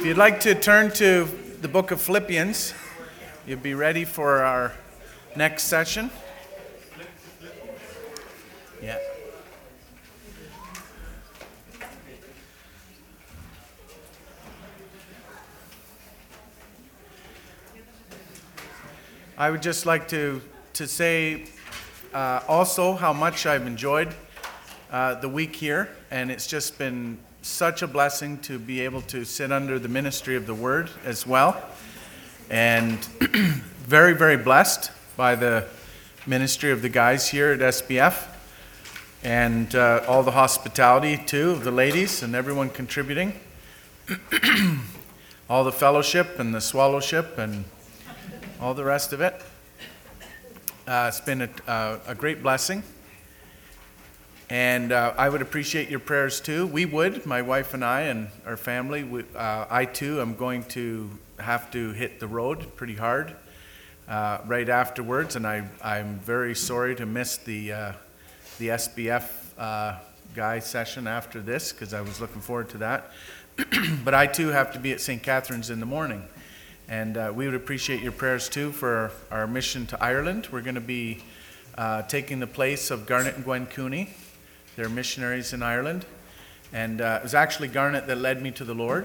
If you'd like to turn to the book of Philippians, you'll be ready for our next session. Yeah. I would just like to say also how much I've enjoyed the week here, and it's just been such a blessing to be able to sit under the ministry of the Word as well, and very, very blessed by the ministry of the guys here at SBF, and all the hospitality too of the ladies and everyone contributing, all the fellowship and the swallowship and all the rest of it. It's been a great blessing. And I would appreciate your prayers too. We would, my wife and I and our family. I too am going to have to hit the road pretty hard right afterwards. And I'm very sorry to miss the SBF guy session after this, because I was looking forward to that. But I too have to be at St. Catherine's in the morning. And we would appreciate your prayers too for our mission to Ireland. We're going to be taking the place of Garnet and Gwen Cooney. They're missionaries in Ireland. And it was actually Garnet that led me to the Lord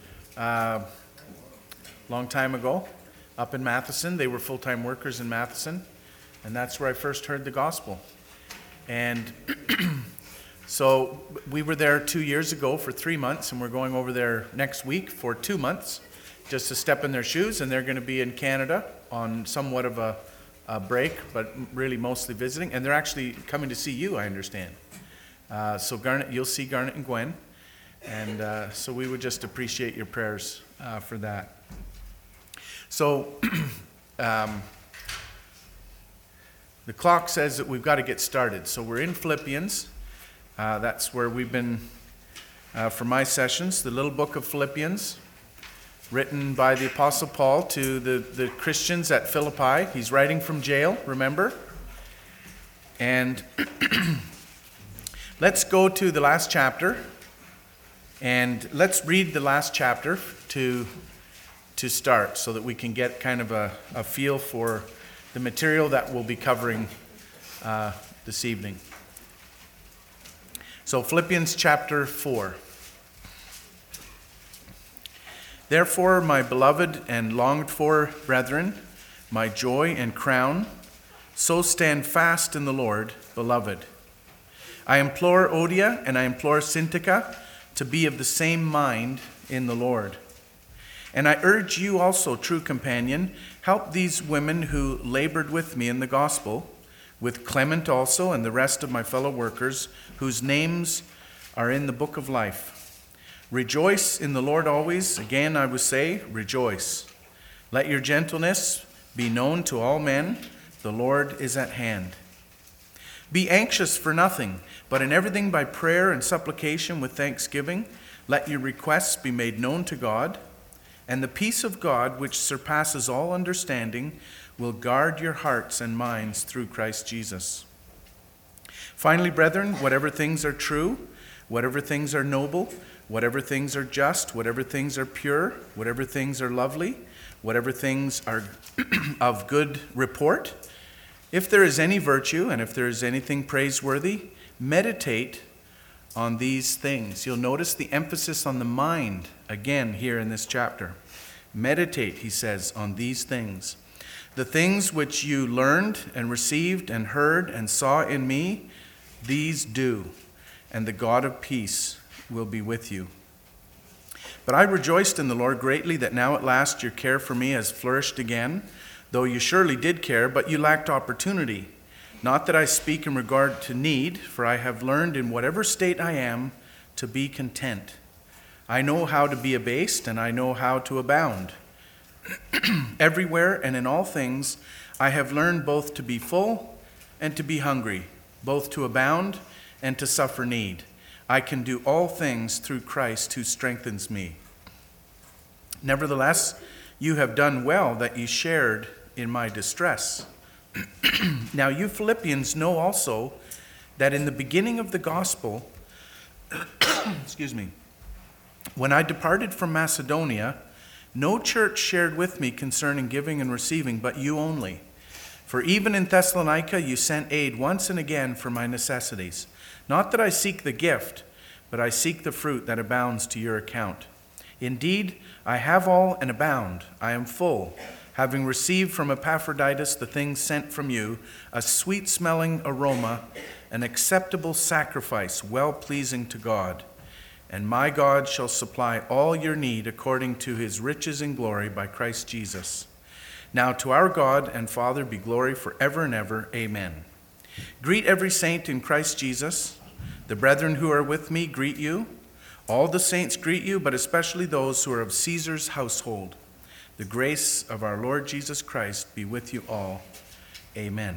long time ago up in Matheson. They were full-time workers in Matheson. And that's where I first heard the gospel. And so we were there 2 years ago for 3 months, and we're going over there next week for 2 months just to step in their shoes. And they're going to be in Canada on somewhat of a break, but really mostly visiting. And they're actually coming to see you, I understand. So Garnet, you'll see Garnet and Gwen, and so we would just appreciate your prayers for that. So the clock says that we've got to get started. So we're in Philippians. That's where we've been for my sessions. The little book of Philippians, written by the Apostle Paul to the Christians at Philippi. He's writing from jail, remember? And let's go to the last chapter, and let's read the last chapter to start so that we can get kind of a feel for the material that we'll be covering this evening. So Philippians chapter 4. Therefore, my beloved and longed for brethren, my joy and crown, so stand fast in the Lord, beloved. I implore Odia and I implore Syntyche to be of the same mind in the Lord. And I urge you also, true companion, help these women who labored with me in the gospel, with Clement also and the rest of my fellow workers, whose names are in the book of life. Rejoice in the Lord always. Again, I will say, rejoice. Let your gentleness be known to all men. The Lord is at hand. Be anxious for nothing, but in everything by prayer and supplication with thanksgiving, let your requests be made known to God, and the peace of God, which surpasses all understanding, will guard your hearts and minds through Christ Jesus. Finally, brethren, whatever things are true, whatever things are noble, whatever things are just, whatever things are pure, whatever things are lovely, whatever things are of good report, if there is any virtue and if there is anything praiseworthy, meditate on these things. You'll notice the emphasis on the mind again here in this chapter. Meditate, he says, on these things. The things which you learned and received and heard and saw in me, these do, and the God of peace will be with you. But I rejoiced in the Lord greatly that now at last your care for me has flourished again, though you surely did care, but you lacked opportunity. Not that I speak in regard to need, for I have learned in whatever state I am to be content. I know how to be abased, and I know how to abound. Everywhere and in all things I have learned both to be full and to be hungry, both to abound and to suffer need. I can do all things through Christ who strengthens me. Nevertheless, you have done well that you shared in my distress. Now you Philippians know also that in the beginning of the gospel, When I departed from Macedonia, no church shared with me concerning giving and receiving, but you only. For even in Thessalonica you sent aid once and again for my necessities. Not that I seek the gift, but I seek the fruit that abounds to your account. Indeed, I have all and abound. I am full, having received from Epaphroditus the things sent from you, a sweet-smelling aroma, an acceptable sacrifice, well-pleasing to God. And my God shall supply all your need according to his riches in glory by Christ Jesus. Now to our God and Father be glory forever and ever. Amen. Greet every saint in Christ Jesus. The brethren who are with me greet you. All the saints greet you, but especially those who are of Caesar's household. The grace of our Lord Jesus Christ be with you all. Amen.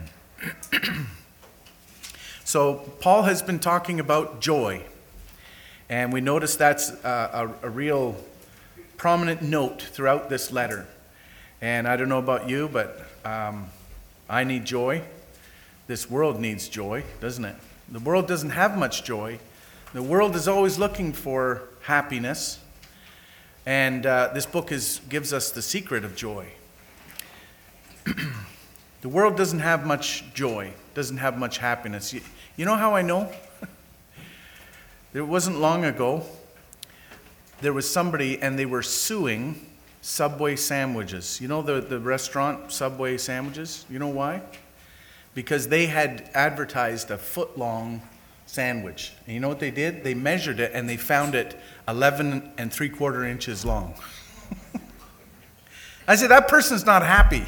So Paul has been talking about joy. And we notice that's a real prominent note throughout this letter. And I don't know about you, but I need joy. This world needs joy, doesn't it? The world doesn't have much joy. The world is always looking for happiness. And this book gives us the secret of joy. The world doesn't have much joy, doesn't have much happiness. You know how I know? It wasn't long ago, there was somebody and they were suing Subway sandwiches. You know the restaurant Subway sandwiches? You know why? Because they had advertised a foot-long sandwich. And you know what they did? They measured it and they found it 11 3/4 inches long. I said, that person's not happy.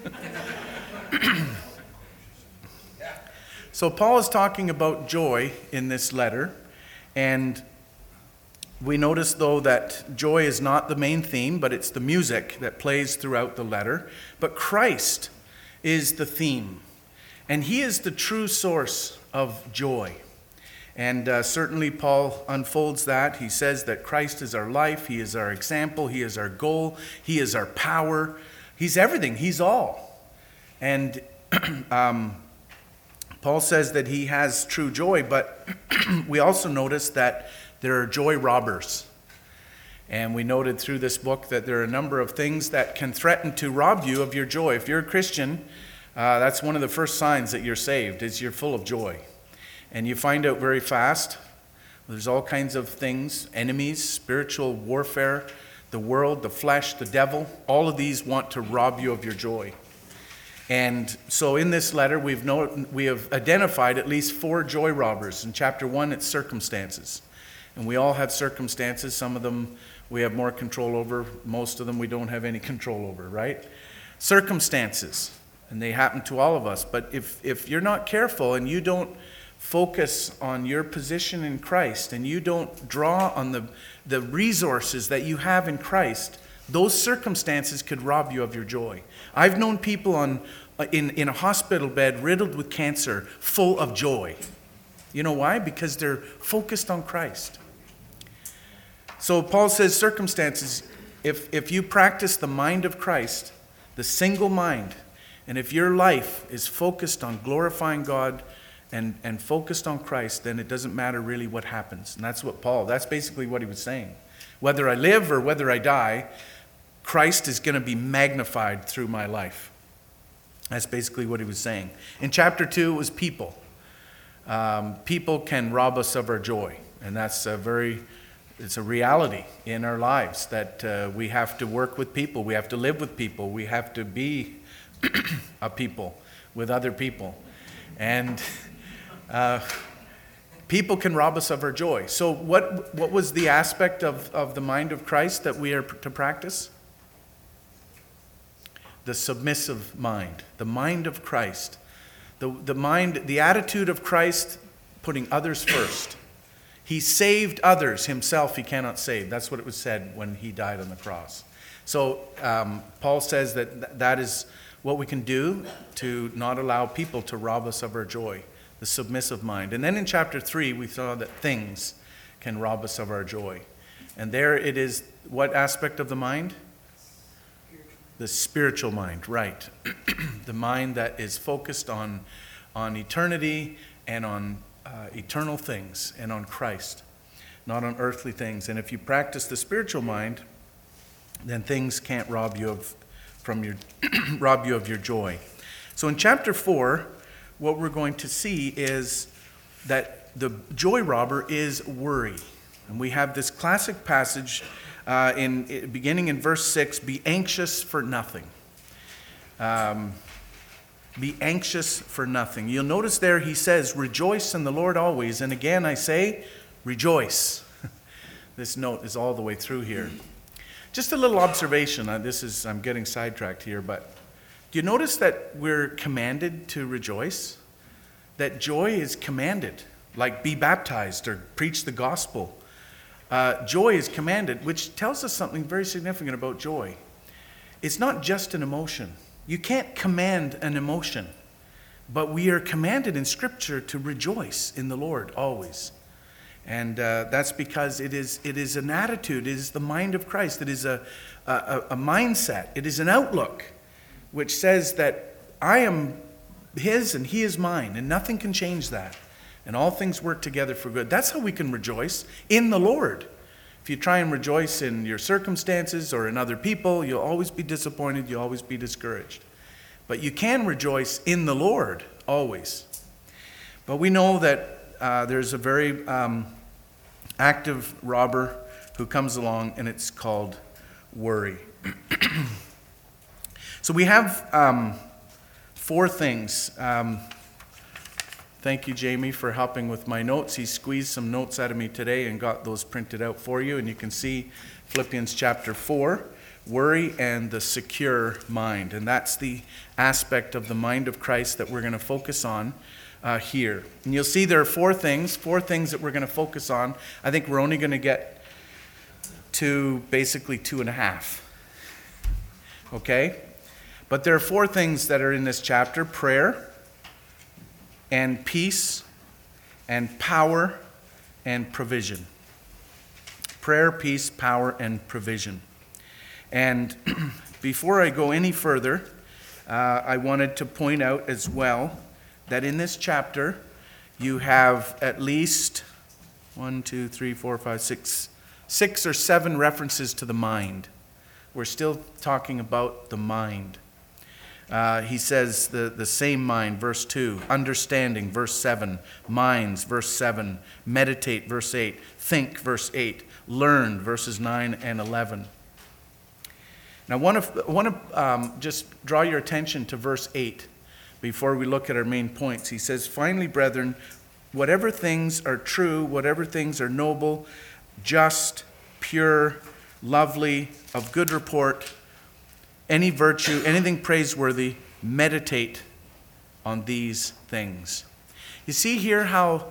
So Paul is talking about joy in this letter. And we notice, though, that joy is not the main theme, but it's the music that plays throughout the letter. But Christ is the theme, and he is the true source of joy. And certainly Paul unfolds that. He says that Christ is our life, he is our example, he is our goal, he is our power. He's everything, he's all. And Paul says that he has true joy, but we also notice that there are joy robbers. And we noted through this book that there are a number of things that can threaten to rob you of your joy. If you're a Christian, that's one of the first signs that you're saved, is you're full of joy. And you find out very fast, there's all kinds of things, enemies, spiritual warfare, the world, the flesh, the devil, all of these want to rob you of your joy. And so in this letter, we have identified at least 4 joy robbers. In chapter 1, it's circumstances. And we all have circumstances. Some of them we have more control over. Most of them we don't have any control over, right? Circumstances. And they happen to all of us. But if you're not careful and you don't focus on your position in Christ and you don't draw on the resources that you have in Christ, those circumstances could rob you of your joy. I've known people in a hospital bed riddled with cancer, full of joy. You know why? Because they're focused on Christ. So Paul says circumstances, if you practice the mind of Christ, the single mind, and if your life is focused on glorifying God and focused on Christ, then it doesn't matter really what happens. And that's basically what he was saying. Whether I live or whether I die, Christ is going to be magnified through my life. That's basically what he was saying. In chapter 2, it was people. People can rob us of our joy. And that's it's a reality in our lives that we have to work with people. We have to live with people. We have to be a people with other people. And people can rob us of our joy. So what was the aspect of the mind of Christ that we are to practice? The submissive mind, the mind of Christ, the attitude of Christ, putting others first. He saved others, himself he cannot save. That's what it was said when he died on the cross. So Paul says that is what we can do to not allow people to rob us of our joy, the submissive mind. And then in chapter 3, we saw that things can rob us of our joy. And there it is, what aspect of the mind? The spiritual mind, right. The mind that is focused on eternity and on eternal things and on Christ. not on earthly things. And if you practice the spiritual mind, then things can't rob you of your joy. So in chapter 4, what we're going to see is that the joy robber is worry. And we have this classic passage beginning in verse 6, be anxious for nothing. Be anxious for nothing. You'll notice there he says, rejoice in the Lord always. And again I say, rejoice. This note is all the way through here. Just a little observation. I'm getting sidetracked here, but do you notice that we're commanded to rejoice? That joy is commanded, like be baptized or preach the gospel. Joy is commanded, which tells us something very significant about joy. It's not just an emotion. You can't command an emotion, but we are commanded in Scripture to rejoice in the Lord always. And that's because it is an attitude, it is the mind of Christ, it is a mindset, it is an outlook which says that I am His and He is mine, and nothing can change that. And all things work together for good. That's how we can rejoice in the Lord. If you try and rejoice in your circumstances or in other people, you'll always be disappointed, you'll always be discouraged. But you can rejoice in the Lord always. But we know that there's a very active robber who comes along, and it's called worry. So we have 4 things. Thank you, Jamie, for helping with my notes. He squeezed some notes out of me today and got those printed out for you. And you can see Philippians chapter 4, worry and the secure mind. And that's the aspect of the mind of Christ that we're going to focus on here. And you'll see there are 4 things that we're going to focus on. I think we're only going to get to basically 2.5. Okay? But there are 4 things that are in this chapter: prayer, and peace, and power, and provision. Prayer, peace, power, and provision. And before I go any further, I wanted to point out as well that in this chapter you have at least 6 or 7 references to the mind. We're still talking about the mind. He says the same mind, verse 2, understanding, verse 7, minds, verse 7, meditate, verse 8, think, verse 8, learn, verses 9 and 11. Now I want to just draw your attention to verse 8 before we look at our main points. He says, finally, brethren, whatever things are true, whatever things are noble, just, pure, lovely, of good report, any virtue, anything praiseworthy, meditate on these things. You see here how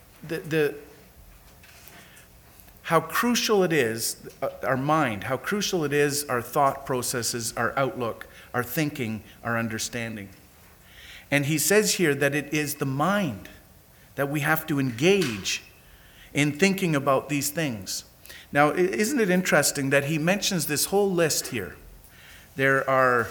how crucial it is, our mind, how crucial it is, our thought processes, our outlook, our thinking, our understanding. And he says here that it is the mind that we have to engage in thinking about these things. Now, isn't it interesting that he mentions this whole list here? There are,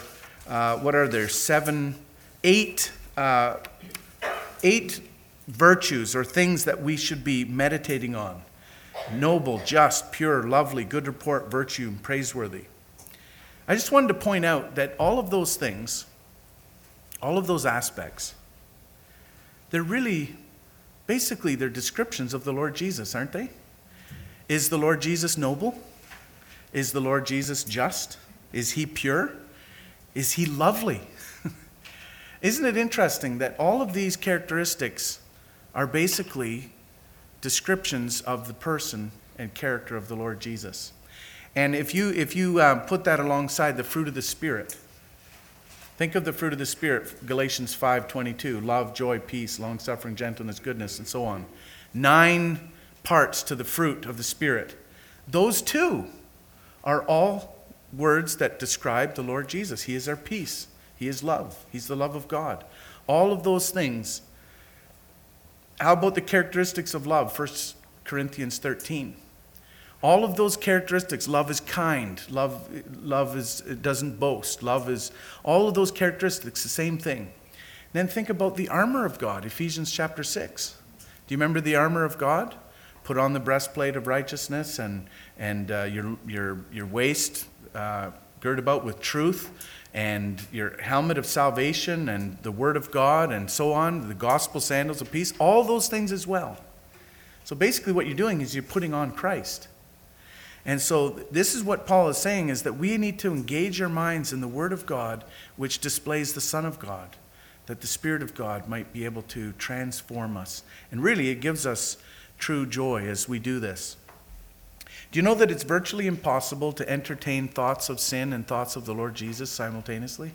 8 virtues or things that we should be meditating on. Noble, just, pure, lovely, good report, virtue, and praiseworthy. I just wanted to point out that all of those things, all of those aspects, they're really, basically, they're descriptions of the Lord Jesus, aren't they? Is the Lord Jesus noble? Is the Lord Jesus just? Is he pure? Is he lovely? Isn't it interesting that all of these characteristics are basically descriptions of the person and character of the Lord Jesus? And if you put that alongside the fruit of the Spirit, think of the fruit of the Spirit, Galatians 5:22, love, joy, peace, long-suffering, gentleness, goodness, and so on. 9 parts to the fruit of the Spirit. Those 2 are all words that describe the Lord Jesus. He is our peace. He is love. He's the love of God. All of those things. How about the characteristics of love? 1 Corinthians 13. All of those characteristics. Love is kind. Love it doesn't boast. Love is all of those characteristics, the same thing. Then think about the armor of God, Ephesians chapter 6. Do you remember the armor of God? put on the breastplate of righteousness, and your waist girt about with truth, and your helmet of salvation, and the word of God, and so on, the gospel sandals of peace, all those things as well. So basically what you're doing is you're putting on Christ. And so this is what Paul is saying, is that we need to engage our minds in the word of God, which displays the Son of God, that the Spirit of God might be able to transform us. And really, it gives us true joy as we do this. Do you know that it's virtually impossible to entertain thoughts of sin and thoughts of the Lord Jesus simultaneously?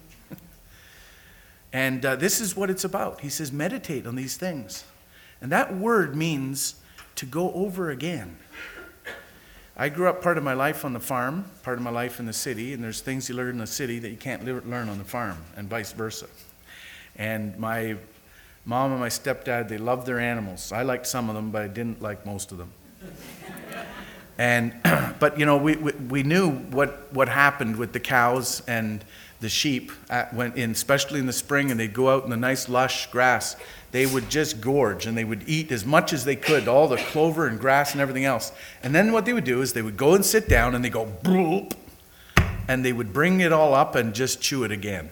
And this is what it's about. He says, meditate on these things. And that word means to go over again. I grew up part of my life on the farm, part of my life in the city, and there's things you learn in the city that you can't learn on the farm, and vice versa. And my mom and my stepdad, they loved their animals. I liked some of them, but I didn't like most of them. And but you know, we knew what happened with the cows and the sheep especially in the spring, and they'd go out in the nice lush grass. They would just gorge, and they would eat as much as they could, all the clover and grass and everything else. And then what they would do is they would go and sit down, and they go bloop, and they would bring it all up and just chew it again.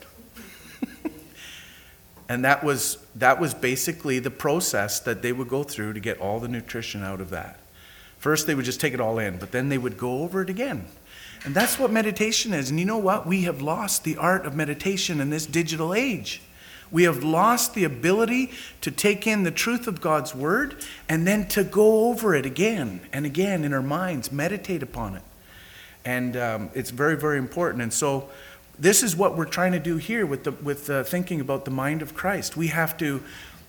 And that was basically the process that they would go through to get all the nutrition out of that. First, they would just take it all in, but then they would go over it again. And that's what meditation is. And you know what? We have lost the art of meditation in this digital age. We have lost the ability to take in the truth of God's word and then to go over it again and again in our minds, meditate upon it. And it's very, very important. And so this is what we're trying to do here with thinking about the mind of Christ. We have to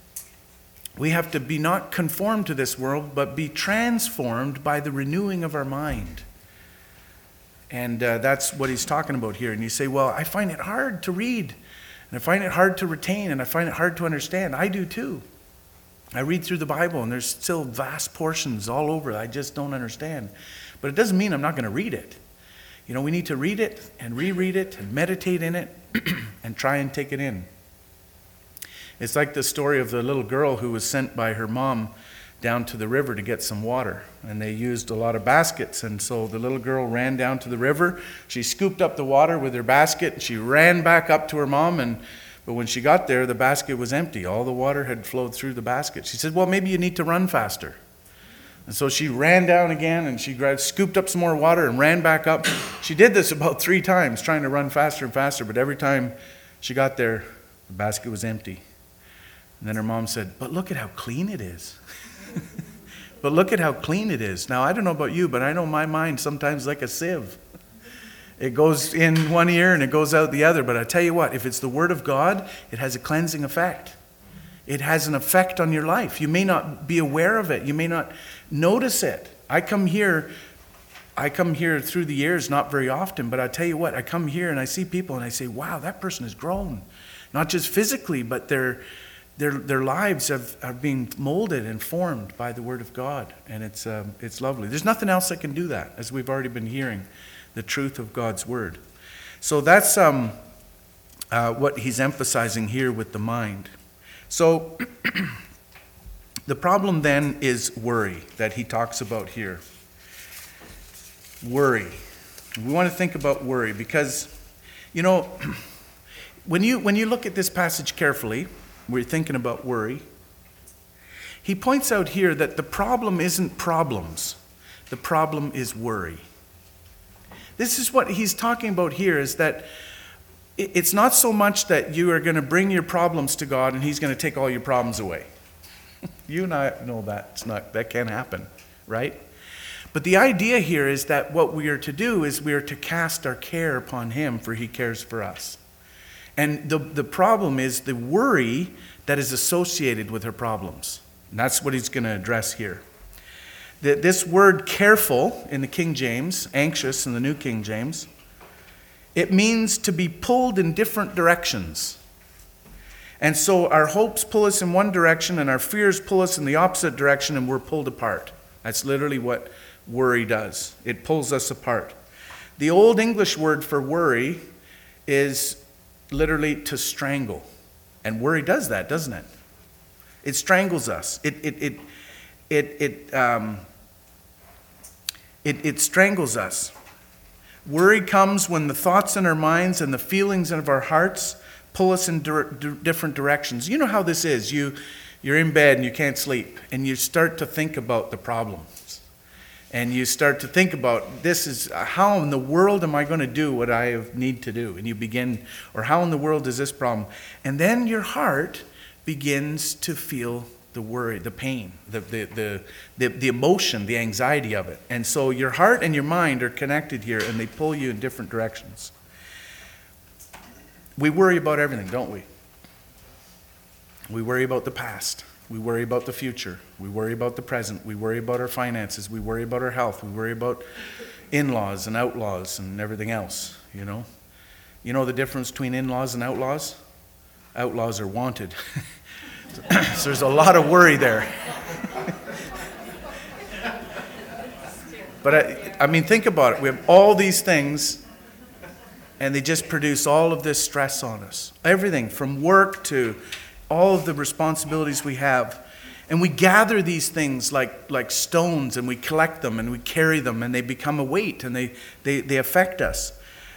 be not conformed to this world, but be transformed by the renewing of our mind. And that's what he's talking about here. And you say, well, I find it hard to read, and I find it hard to retain, and I find it hard to understand. I do too. I read through the Bible, and there's still vast portions all over I just don't understand. But it doesn't mean I'm not going to read it. You know, we need to read it and reread it and meditate in it and try and take it in. It's like the story of the little girl who was sent by her mom down to the river to get some water. And they used a lot of baskets. And so the little girl ran down to the river. She scooped up the water with her basket. And she ran back up to her mom. But when she got there, the basket was empty. All the water had flowed through the basket. She said, well, maybe you need to run faster. And so she ran down again, and she scooped up some more water and ran back up. She did this about 3 times, trying to run faster and faster. But every time she got there, the basket was empty. And then her mom said, but look at how clean it is. But look at how clean it is. Now, I don't know about you, but I know my mind sometimes like a sieve. It goes in one ear and it goes out the other. But I tell you what, if it's the Word of God, it has a cleansing effect. It has an effect on your life. You may not be aware of it. You may not notice it. I come here through the years, not very often, but I tell you what, I come here and I see people and I say, wow, that person has grown. Not just physically, but their lives are being molded and formed by the Word of God. And it's lovely. There's nothing else that can do that, as we've already been hearing, the truth of God's Word. So that's what he's emphasizing here with the mind. So the problem then is worry that he talks about here. Worry. We want to think about worry because, you know, when you look at this passage carefully, we're thinking about worry. He points out here that the problem isn't problems. The problem is worry. This is what he's talking about here, is that it's not so much that you are going to bring your problems to God and he's going to take all your problems away. You and I know that can't happen, right? But the idea here is that what we are to do is we are to cast our care upon him, for he cares for us. And the problem is the worry that is associated with her problems. And that's what he's going to address here. This word careful in the King James, anxious in the New King James, it means to be pulled in different directions. And so our hopes pull us in one direction and our fears pull us in the opposite direction, and we're pulled apart. That's literally what worry does. It pulls us apart. The Old English word for worry is literally to strangle. And worry does that, doesn't it? It strangles us. It It strangles us. Worry comes when the thoughts in our minds and the feelings of our hearts pull us in different directions. You know how this is. You're in bed and you can't sleep, and you start to think about the problems. And you start to think about, how in the world am I going to do what I need to do? And you begin, or how in the world is this problem? And then your heart begins to feel the worry, the pain, the emotion, the anxiety of it. And so your heart and your mind are connected here, and they pull you in different directions. We worry about everything, don't we? We worry about the past. We worry about the future. We worry about the present. We worry about our finances. We worry about our health. We worry about in-laws and outlaws and everything else, you know. You know the difference between in-laws and outlaws? Outlaws are wanted. So there's a lot of worry there. But I mean, think about it. We have all these things, and they just produce all of this stress on us. Everything from work to all of the responsibilities we have. And we gather these things like stones, and we collect them and we carry them, and they become a weight, and they affect us.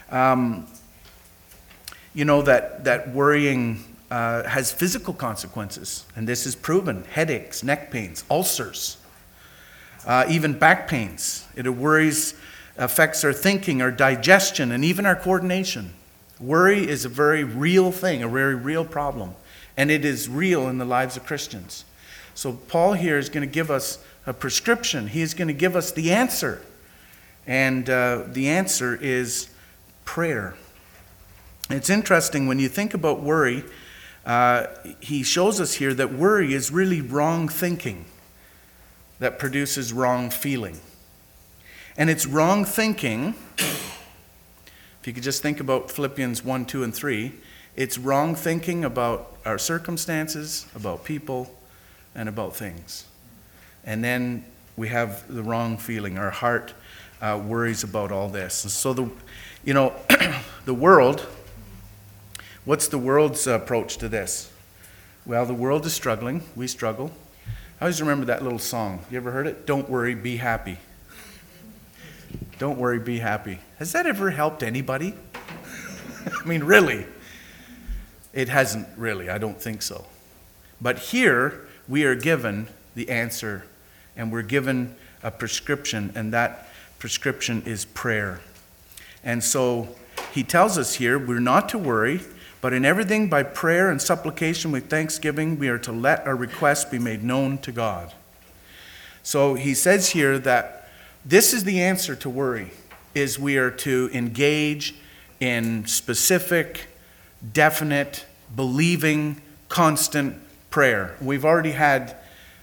You know that worrying has physical consequences, and this is proven. Headaches, neck pains, ulcers, even back pains. Worries affects our thinking, our digestion, and even our coordination. Worry is a very real thing, a very real problem. And it is real in the lives of Christians. So Paul here is going to give us a prescription. He is going to give us the answer. And the answer is prayer. It's interesting when you think about worry. He shows us here that worry is really wrong thinking that produces wrong feeling. And it's wrong thinking. If you could just think about Philippians 1, 2, and 3. It's wrong thinking about our circumstances, about people, and about things. And then we have the wrong feeling. Our heart worries about all this. And so the world, what's the world's approach to this? Well, the world is struggling. We struggle. I always remember that little song. You ever heard it? Don't worry, be happy. Don't worry, be happy. Has that ever helped anybody? I mean, really? It hasn't really. I don't think so. But here, we are given the answer, and we're given a prescription, and that prescription is prayer. And so he tells us here, we're not to worry, but in everything by prayer and supplication with thanksgiving, we are to let our requests be made known to God. So he says here that this is the answer to worry, is we are to engage in specific, definite, believing, constant prayer. We've already had,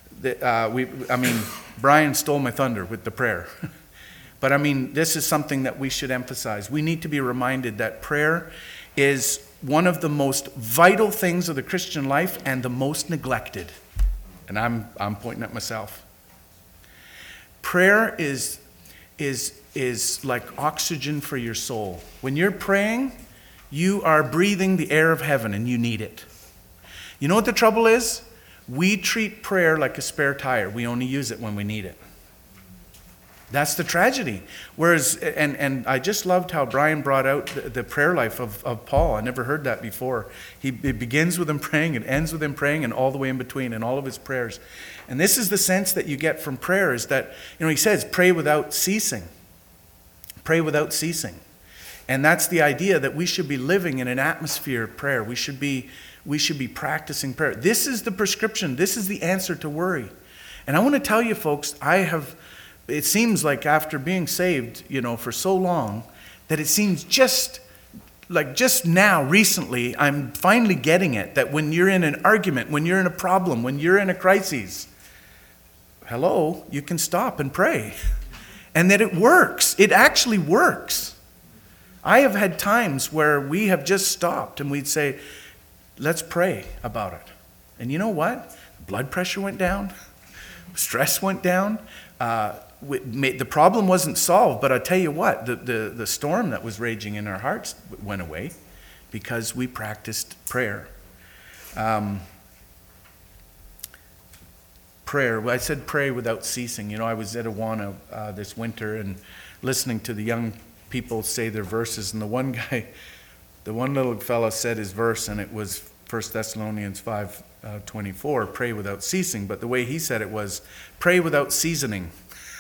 Brian stole my thunder with the prayer. But this is something that we should emphasize. We need to be reminded that prayer is one of the most vital things of the Christian life and the most neglected. And I'm pointing at myself. Prayer is like oxygen for your soul. When you're praying, you are breathing the air of heaven, and you need it. You know what the trouble is? We treat prayer like a spare tire. We only use it when we need it. That's the tragedy. Whereas, and I just loved how Brian brought out the prayer life of Paul. I never heard that before. It begins with him praying, it ends with him praying, and all the way in between, in all of his prayers. And this is the sense that you get from prayer, is that, he says, pray without ceasing. Pray without ceasing. And that's the idea, that we should be living in an atmosphere of prayer. We should be practicing prayer. This is the prescription. This is the answer to worry. And I want to tell you, folks, it seems like after being saved, for so long, that it seems just now, recently, I'm finally getting it, that when you're in an argument, when you're in a problem, when you're in a crisis, you can stop and pray. And that it works. It actually works. I have had times where we have just stopped and we'd say, let's pray about it. And you know what? Blood pressure went down. Stress went down. The problem wasn't solved, but I tell you what, the storm that was raging in our hearts went away because we practiced prayer. prayer. I said pray without ceasing. I was at Awana this winter and listening to the young people say their verses, and the one little fella said his verse, and it was 1 Thessalonians 5:24, pray without ceasing. But the way he said it was, pray without seasoning.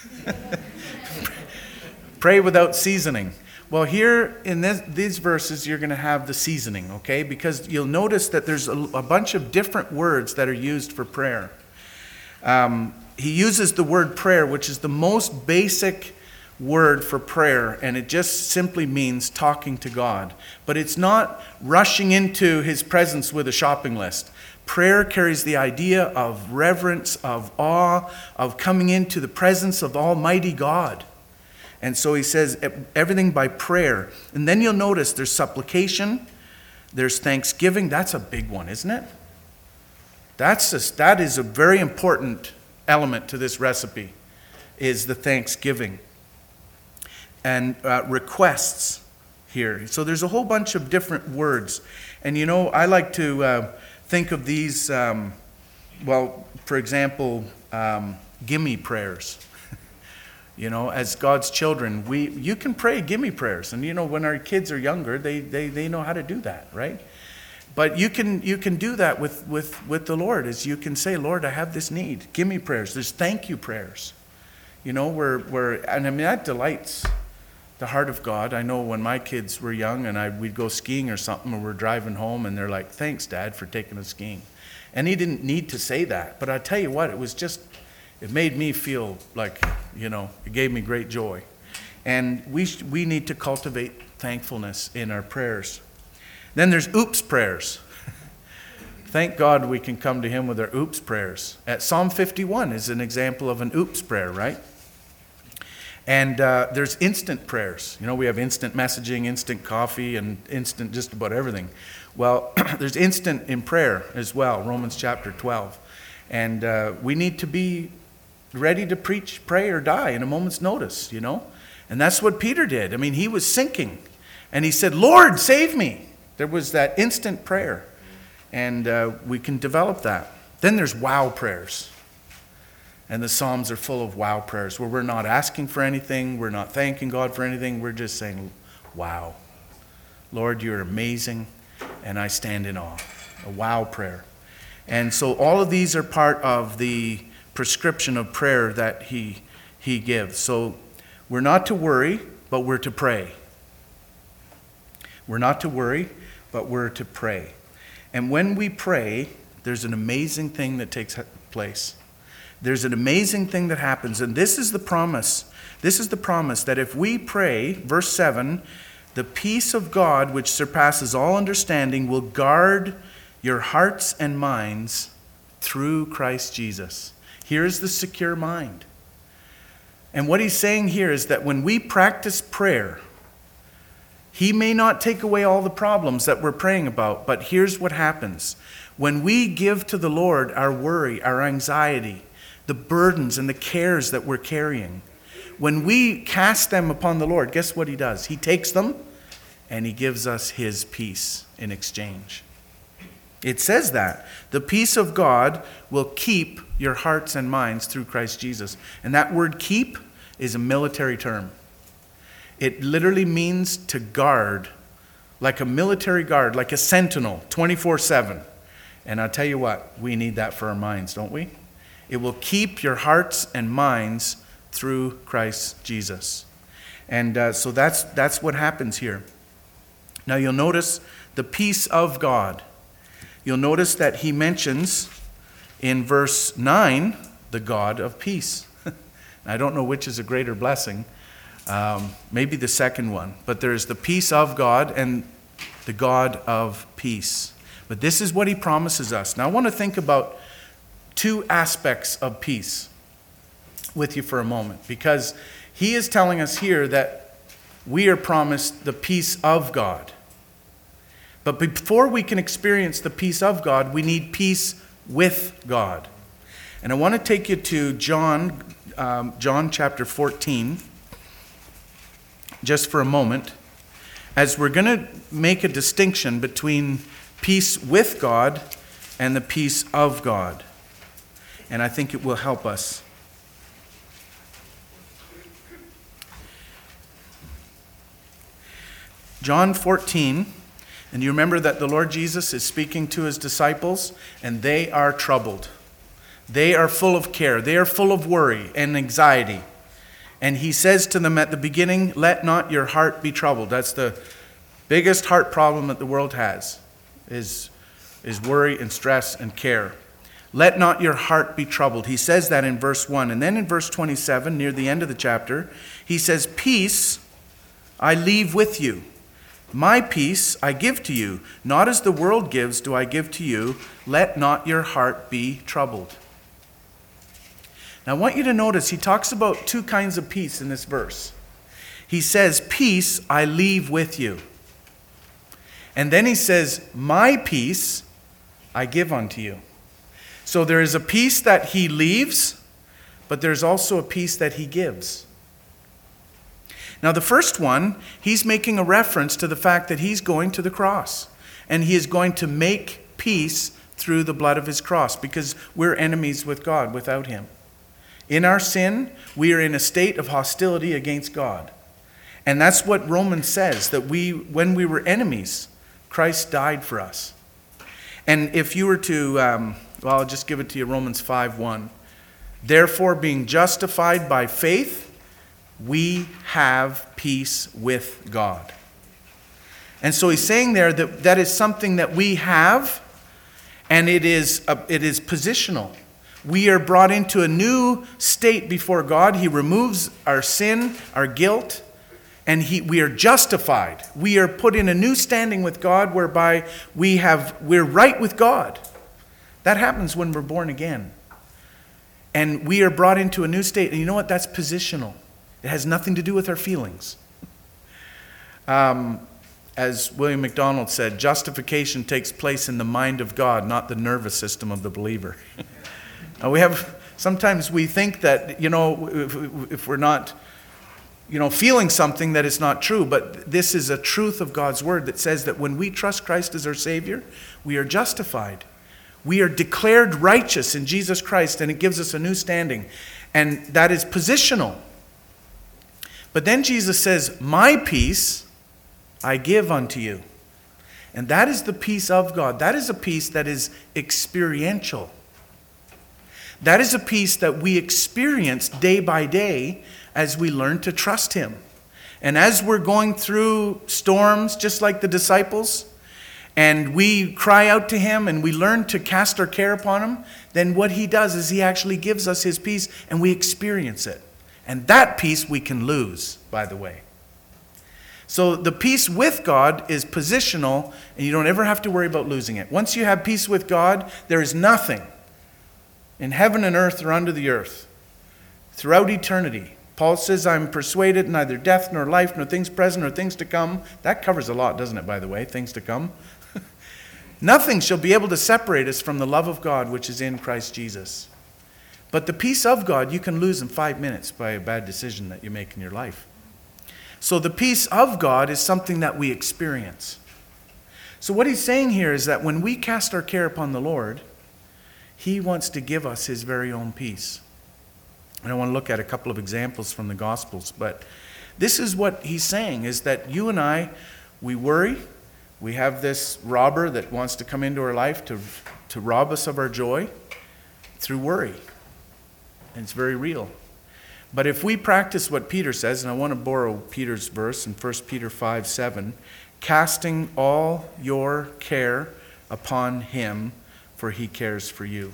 Pray without seasoning. Well, here in these verses, you're going to have the seasoning, okay? Because you'll notice that there's a bunch of different words that are used for prayer. He uses the word prayer, which is the most basic word for prayer, and it just simply means talking to God. But it's not rushing into his presence with a shopping list. Prayer carries the idea of reverence, of awe, of coming into the presence of Almighty God. And so he says everything by prayer. And then you'll notice there's supplication, there's thanksgiving. That's a big one, isn't it? That is a very important element to this recipe, is the thanksgiving. And requests here. So there's a whole bunch of different words. And I like to think of these, for example, gimme prayers. As God's children, you can pray gimme prayers. And when our kids are younger, they know how to do that, right? But you can do that with the Lord, as you can say, Lord, I have this need. Gimme prayers. There's thank you prayers. That delights the heart of God. I know when my kids were young and we'd go skiing or something, and we're driving home and they're like, thanks, Dad, for taking us skiing. And he didn't need to say that. But I tell you what, it made me feel like, it gave me great joy. And we need to cultivate thankfulness in our prayers. Then there's oops prayers. Thank God we can come to him with our oops prayers. Psalm 51 is an example of an oops prayer, right? And there's instant prayers. We have instant messaging, instant coffee, and instant just about everything. Well, there's instant in prayer as well, Romans chapter 12. And we need to be ready to preach, pray, or die in a moment's notice, And that's what Peter did. He was sinking. And he said, Lord, save me. There was that instant prayer. And we can develop that. Then there's wow prayers. And the Psalms are full of wow prayers, where we're not asking for anything, we're not thanking God for anything, we're just saying, wow. Lord, you're amazing, and I stand in awe. A wow prayer. And so all of these are part of the prescription of prayer that he gives. So we're not to worry, but we're to pray. We're not to worry, but we're to pray. And when we pray, there's an amazing thing that takes place. There's an amazing thing that happens, and this is the promise. This is the promise that if we pray, verse 7, the peace of God, which surpasses all understanding, will guard your hearts and minds through Christ Jesus. Here's the secure mind. And what he's saying here is that when we practice prayer, he may not take away all the problems that we're praying about, but here's what happens. When we give to the Lord our worry, our anxiety, the burdens and the cares that we're carrying, when we cast them upon the Lord, guess what he does? He takes them and he gives us his peace in exchange. It says that the peace of God will keep your hearts and minds through Christ Jesus. And that word keep is a military term. It literally means to guard, like a military guard, like a sentinel, 24/7. And I'll tell you what, we need that for our minds, don't we? It will keep your hearts and minds through Christ Jesus. And so that's what happens here. Now you'll notice the peace of God. You'll notice that he mentions in verse 9, the God of peace. I don't know which is a greater blessing. Maybe the second one. But there's the peace of God and the God of peace. But this is what he promises us. Now I want to think about two aspects of peace with you for a moment, because he is telling us here that we are promised the peace of God. But before we can experience the peace of God, we need peace with God. And I want to take you to John chapter 14, just for a moment, as we're going to make a distinction between peace with God and the peace of God. and I think it will help us. John 14, and you remember that the Lord Jesus is speaking to his disciples, and they are troubled. They are full of care. They are full of worry and anxiety. And he says to them at the beginning, let not your heart be troubled. That's the biggest heart problem that the world has, is worry and stress and care. Let not your heart be troubled. He says that in verse 1. And then in verse 27, near the end of the chapter, he says, peace I leave with you. My peace I give to you. Not as the world gives do I give to you. Let not your heart be troubled. Now I want you to notice he talks about two kinds of peace in this verse. He says, peace I leave with you. And then he says, my peace I give unto you. So there is a peace that he leaves, but there's also a peace that he gives. Now the first one, he's making a reference to the fact that he's going to the cross. And he is going to make peace through the blood of his cross, because we're enemies with God without him. In our sin, we are in a state of hostility against God. And that's what Romans says, that when we were enemies, Christ died for us. And if you were to, I'll just give it to you, Romans 5:1. Therefore, being justified by faith, we have peace with God. And so he's saying there that that is something that we have, and it is positional. We are brought into a new state before God. He removes our sin, our guilt, and we are justified. We are put in a new standing with God whereby we're right with God. That happens when we're born again. And we are brought into a new state. And you know what? That's positional. It has nothing to do with our feelings. As William MacDonald said, justification takes place in the mind of God, not the nervous system of the believer. Sometimes we think that, if we're not, feeling something, that it's not true. But this is a truth of God's word that says that when we trust Christ as our Savior, we are justified. We are declared righteous in Jesus Christ, and it gives us a new standing. And that is positional. But then Jesus says, my peace I give unto you. And that is the peace of God. That is a peace that is experiential. That is a peace that we experience day by day as we learn to trust him. And as we're going through storms, just like the disciples, and we cry out to him and we learn to cast our care upon him, then what he does is he actually gives us his peace and we experience it. And that peace we can lose, by the way. So the peace with God is positional, and you don't ever have to worry about losing it. Once you have peace with God, there is nothing in heaven and earth or under the earth throughout eternity. Paul says, I'm persuaded neither death nor life nor things present nor things to come. That covers a lot, doesn't it, by the way, things to come. Nothing shall be able to separate us from the love of God which is in Christ Jesus. But the peace of God you can lose in 5 minutes by a bad decision that you make in your life. So the peace of God is something that we experience. So what he's saying here is that when we cast our care upon the Lord, he wants to give us his very own peace. And I want to look at a couple of examples from the Gospels. But this is what he's saying, is that you and I, we worry. We have this robber that wants to come into our life to rob us of our joy through worry. And it's very real. But if we practice what Peter says, and I want to borrow Peter's verse in 1 Peter 5:7, casting all your care upon him, for he cares for you.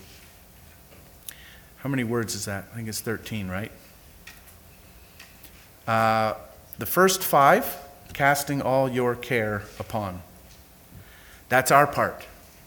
How many words is that? I think it's 13, right? The first 5, casting all your care upon. That's our part.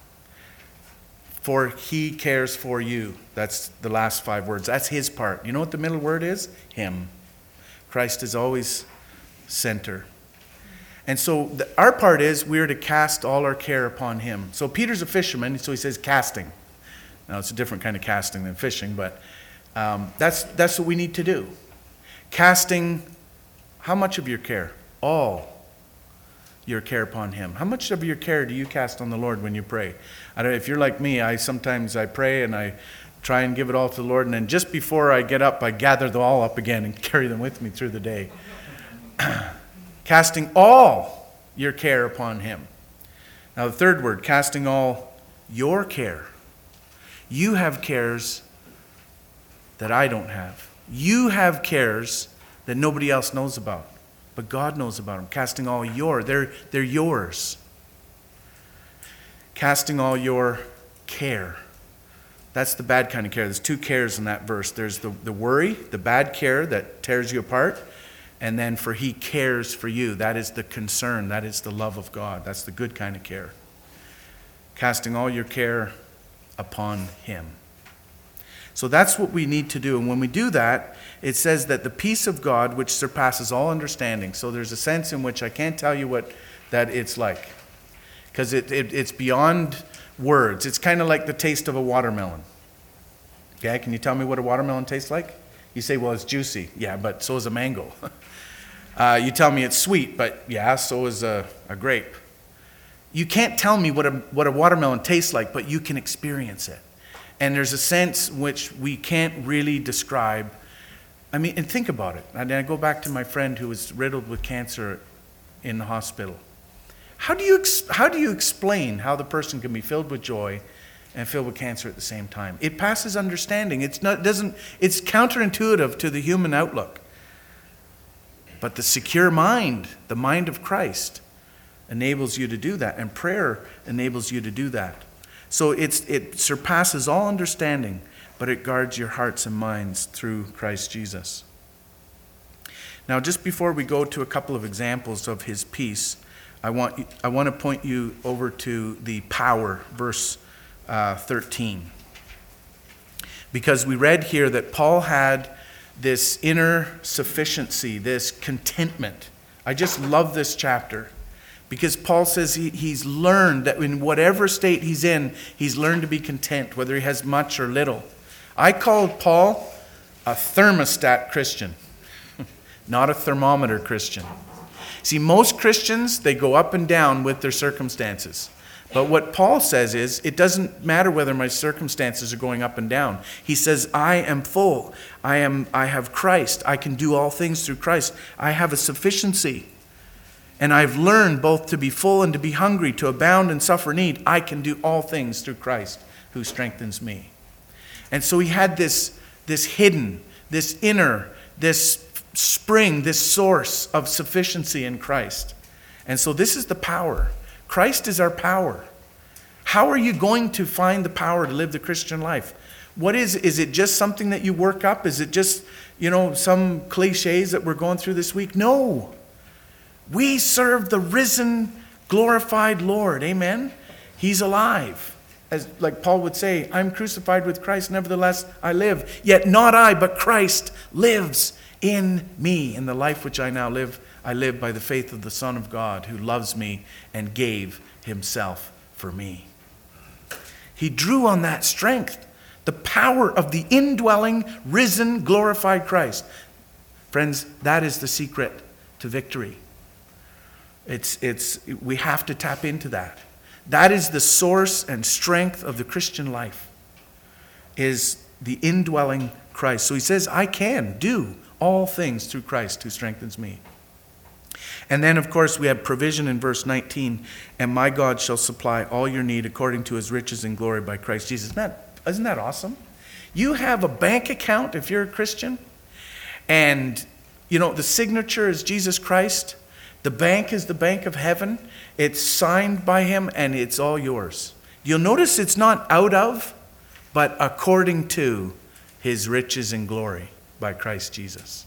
For he cares for you. That's the last 5 words. That's his part. You know what the middle word is? Him. Christ is always center. And so our part is we are to cast all our care upon him. So Peter's a fisherman, so he says casting. Now it's a different kind of casting than fishing, but that's what we need to do. Casting how much of your care? All your care upon him. How much of your care do you cast on the Lord when you pray? I don't know, if you're like me, sometimes I pray and I try and give it all to the Lord, and then just before I get up, I gather them all up again and carry them with me through the day. Casting all your care upon him. Now the third word, casting all your care. You have cares that I don't have. You have cares that nobody else knows about, but God knows about them. Casting all they're yours. Casting all your care. That's the bad kind of care. There's two cares in that verse. There's the worry, the bad care that tears you apart, and then for he cares for you. That is the concern. That is the love of God. That's the good kind of care. Casting all your care upon him. So that's what we need to do. And when we do that, it says that the peace of God, which surpasses all understanding. So there's a sense in which I can't tell you what that it's like. Because it's beyond words. It's kind of like the taste of a watermelon. Okay, can you tell me what a watermelon tastes like? You say, well, it's juicy. Yeah, but so is a mango. You tell me it's sweet, but yeah, so is a grape. You can't tell me what a watermelon tastes like, but you can experience it. And there's a sense which we can't really describe. I mean, and think about it. And I go back to my friend who was riddled with cancer in the hospital. How do you explain how the person can be filled with joy and filled with cancer at the same time? It passes understanding. It's counterintuitive to the human outlook. But the secure mind, the mind of Christ, enables you to do that, and prayer enables you to do that. So it surpasses all understanding, but it guards your hearts and minds through Christ Jesus. Now, just before we go to a couple of examples of his peace, I want to point you over to the power, verse 13. Because we read here that Paul had this inner sufficiency, this contentment. I just love this chapter. Because Paul says he's learned that in whatever state he's in, he's learned to be content, whether he has much or little. I called Paul a thermostat Christian, not a thermometer Christian. See, most Christians, they go up and down with their circumstances. But what Paul says is, it doesn't matter whether my circumstances are going up and down. He says, I am full. I have Christ. I can do all things through Christ. I have a sufficiency. And I've learned both to be full and to be hungry, to abound and suffer need. I can do all things through Christ who strengthens me. And so he had this hidden, this inner, this spring, this source of sufficiency in Christ. And so this is the power. Christ is our power. How are you going to find the power to live the Christian life? What is it just something that you work up? Is it just, some cliches that we're going through this week? No. We serve the risen, glorified Lord. Amen? He's alive. As like Paul would say, I'm crucified with Christ, nevertheless I live. Yet not I, but Christ lives in me. In the life which I now live, I live by the faith of the Son of God, who loves me and gave himself for me. He drew on that strength, the power of the indwelling, risen, glorified Christ. Friends, that is the secret to victory. We have to tap into that. That is the source and strength of the Christian life, is the indwelling Christ. So he says, I can do all things through Christ who strengthens me. And then, of course, we have provision in verse 19, and my God shall supply all your need according to his riches and glory by Christ Jesus. Isn't that awesome? You have a bank account if you're a Christian, and the signature is Jesus Christ. The bank is the bank of heaven. It's signed by him, and it's all yours. You'll notice it's not out of, but according to his riches and glory by Christ Jesus.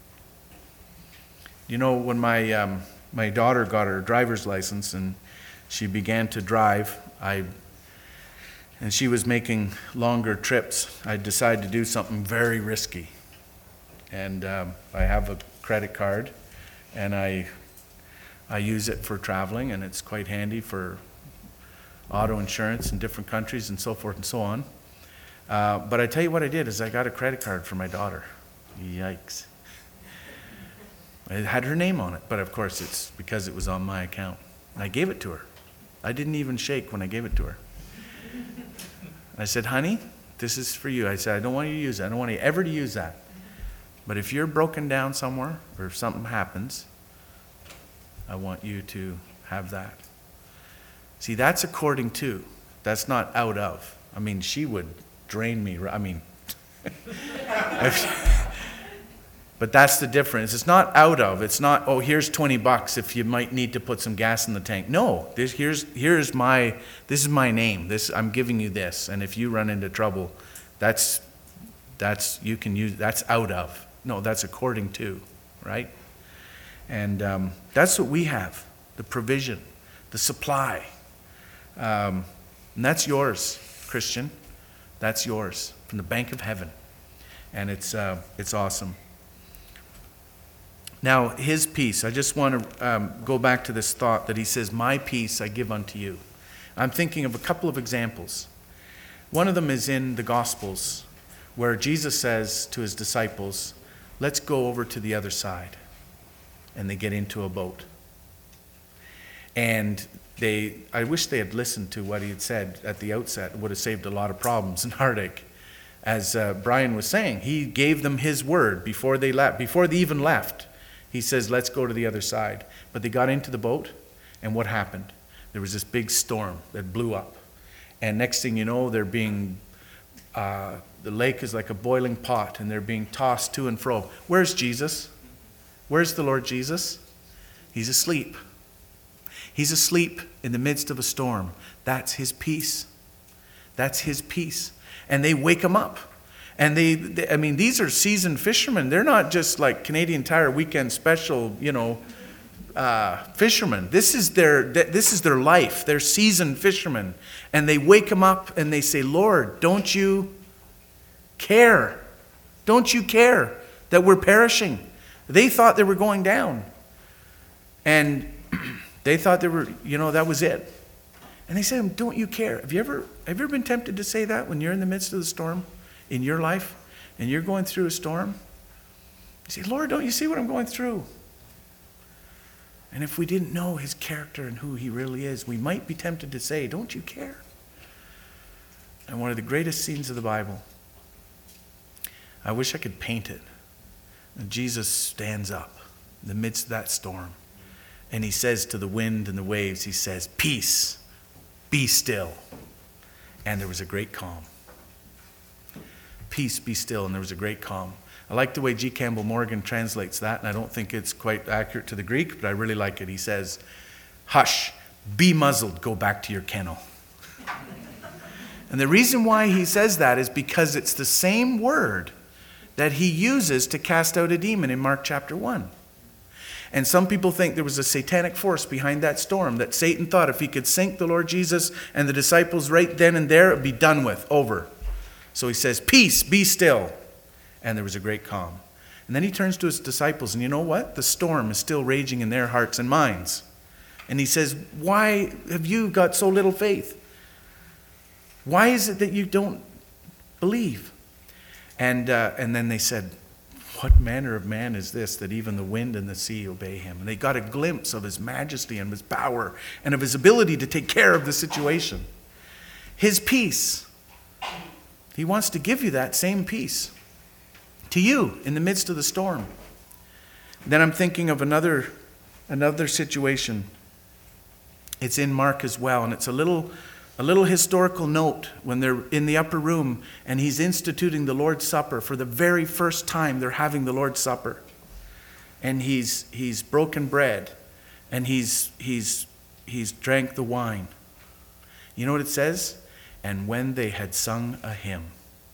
When my daughter got her driver's license and she began to drive, and she was making longer trips, I decided to do something very risky. And I have a credit card, and I use it for traveling, and it's quite handy for auto insurance in different countries and so forth and so on. But I tell you what I did is I got a credit card for my daughter. Yikes. It had her name on it, but of course it's because it was on my account. And I gave it to her. I didn't even shake when I gave it to her. I said, honey, this is for you. I said, I don't want you to use that. I don't want you ever to use that. But if you're broken down somewhere or if something happens, I want you to have that. See, that's according to. That's not out of. I mean, she would drain me. I mean, but that's the difference. It's not out of. It's not, oh, here's $20 if you might need to put some gas in the tank. No, this is my name. I'm giving you this, and if you run into trouble, that's you can use. That's out of. No, that's according to, right? And that's what we have: the provision, the supply, and that's yours, Christian. That's yours from the bank of heaven, and it's awesome. Now, his peace, I just want to go back to this thought that he says, my peace I give unto you. I'm thinking of a couple of examples. One of them is in the Gospels, where Jesus says to his disciples, let's go over to the other side. And they get into a boat. And I wish they had listened to what he had said at the outset. It would have saved a lot of problems and heartache. As Brian was saying, he gave them his word before they even left. He says, let's go to the other side. But they got into the boat, and what happened? There was this big storm that blew up. And next thing you know, they're being, the lake is like a boiling pot, and they're being tossed to and fro. Where's Jesus? Where's the Lord Jesus? He's asleep. He's asleep in the midst of a storm. That's his peace. That's his peace. And they wake him up. And I mean, these are seasoned fishermen. They're not just like Canadian Tire weekend special, fishermen. This is their life. They're seasoned fishermen. And they wake him up and they say, Lord, don't you care? Don't you care that we're perishing? They thought they were going down. And they thought they were, that was it. And they said, don't you care? Have you ever been tempted to say that when you're in the midst of the storm in your life and you're going through a storm? You say, Lord, don't you see what I'm going through? And if we didn't know his character and who he really is, we might be tempted to say, don't you care? And one of the greatest scenes of the Bible, I wish I could paint it. And Jesus stands up in the midst of that storm. And he says to the wind and the waves, he says, peace, be still. And there was a great calm. Peace, be still, and there was a great calm. I like the way G. Campbell Morgan translates that, and I don't think it's quite accurate to the Greek, but I really like it. He says, hush, be muzzled, go back to your kennel. And the reason why he says that is because it's the same word that he uses to cast out a demon in Mark chapter 1. And some people think there was a satanic force behind that storm, that Satan thought if he could sink the Lord Jesus and the disciples right then and there, it would be done with, over. So he says, peace, be still. And there was a great calm. And then he turns to his disciples, and you know what? The storm is still raging in their hearts and minds. And he says, why have you got so little faith? Why is it that you don't believe? And then they said, what manner of man is this that even the wind and the sea obey him? And they got a glimpse of his majesty and his power and of his ability to take care of the situation. His peace. He wants to give you that same peace to you in the midst of the storm. Then I'm thinking of another situation. It's in Mark as well, and it's a little historical note when they're in the upper room and he's instituting the Lord's Supper. For the very first time they're having the Lord's Supper. And he's broken bread and he's drank the wine. You know what it says? And when they had sung a hymn.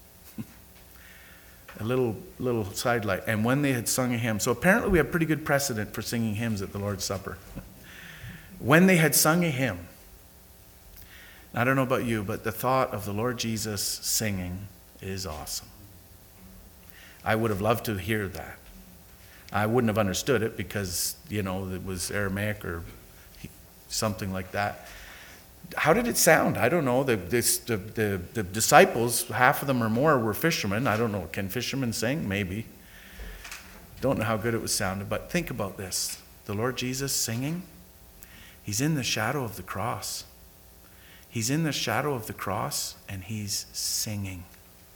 A little sidelight. And when they had sung a hymn. So apparently we have pretty good precedent for singing hymns at the Lord's Supper. When they had sung a hymn. I don't know about you, but the thought of the Lord Jesus singing is awesome. I would have loved to hear that. I wouldn't have understood it because, it was Aramaic or something like that. How did it sound? I don't know. The disciples, half of them or more, were fishermen. I don't know. Can fishermen sing? Maybe. Don't know how good it was sounding. But think about this. The Lord Jesus singing. He's in the shadow of the cross. He's in the shadow of the cross and he's singing.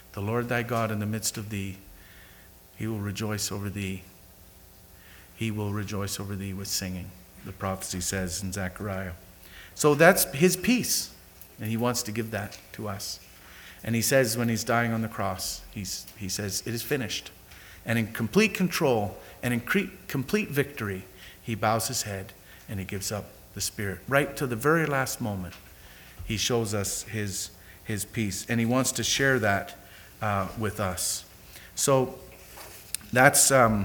The Lord thy God in the midst of thee, he will rejoice over thee. He will rejoice over thee with singing, the prophecy says in Zechariah. So that's his peace, and he wants to give that to us. And he says when he's dying on the cross, he says, it is finished. And in complete control and in complete victory, he bows his head and he gives up the spirit. Right to the very last moment, he shows us his peace. And he wants to share that with us. So that's the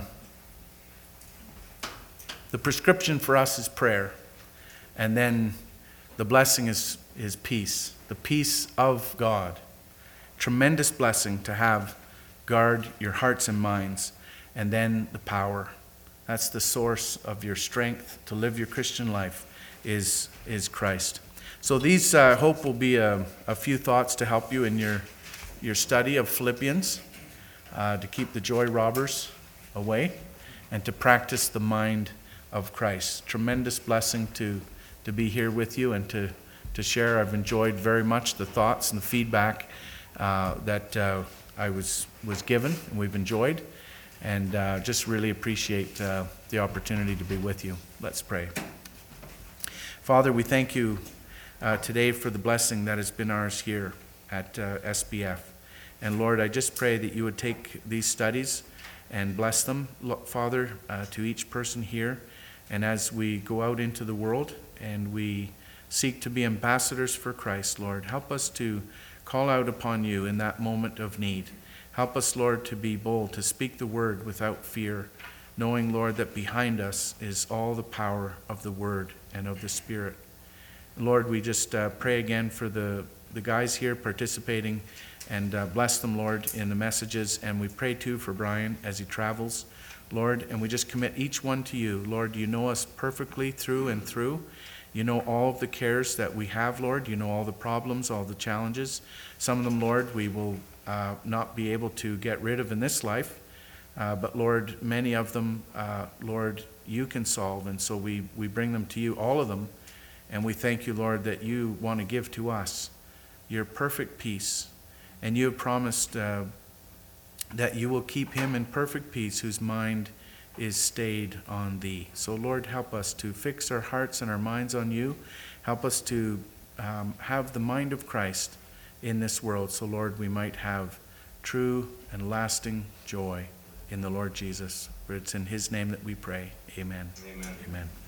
prescription for us is prayer. And then the blessing is peace, the peace of God. Tremendous blessing to have guard your hearts and minds. And then the power. That's the source of your strength to live your Christian life is Christ. So these, I hope, will be a few thoughts to help you in your study of Philippians, to keep the joy robbers away and to practice the mind of Christ. Tremendous blessing to be here with you and to share. I've enjoyed very much the thoughts and the feedback that I was given and we've enjoyed, and just really appreciate the opportunity to be with you. Let's pray. Father, we thank you today for the blessing that has been ours here at SBF. And Lord, I just pray that you would take these studies and bless them, Father, to each person here. And as we go out into the world and we seek to be ambassadors for Christ, Lord, help us to call out upon you in that moment of need. Help us, Lord, to be bold, to speak the word without fear, knowing, Lord, that behind us is all the power of the word and of the Spirit. Lord, we just pray again for the guys here participating, and bless them, Lord, in the messages. And we pray too for Brian as he travels, Lord, and we just commit each one to you. Lord, you know us perfectly through and through. You know all of the cares that we have, Lord. You know all the problems, all the challenges. Some of them, Lord, we will not be able to get rid of in this life. But Lord, many of them, Lord, you can solve. And so we bring them to you, all of them. And we thank you, Lord, that you want to give to us your perfect peace. And you have promised that you will keep him in perfect peace whose mind is stayed on thee. So Lord, help us to fix our hearts and our minds on you. Help us to have the mind of Christ in this world. So Lord, we might have true and lasting joy in the Lord Jesus. For it's in his name that we pray. Amen. Amen. Amen.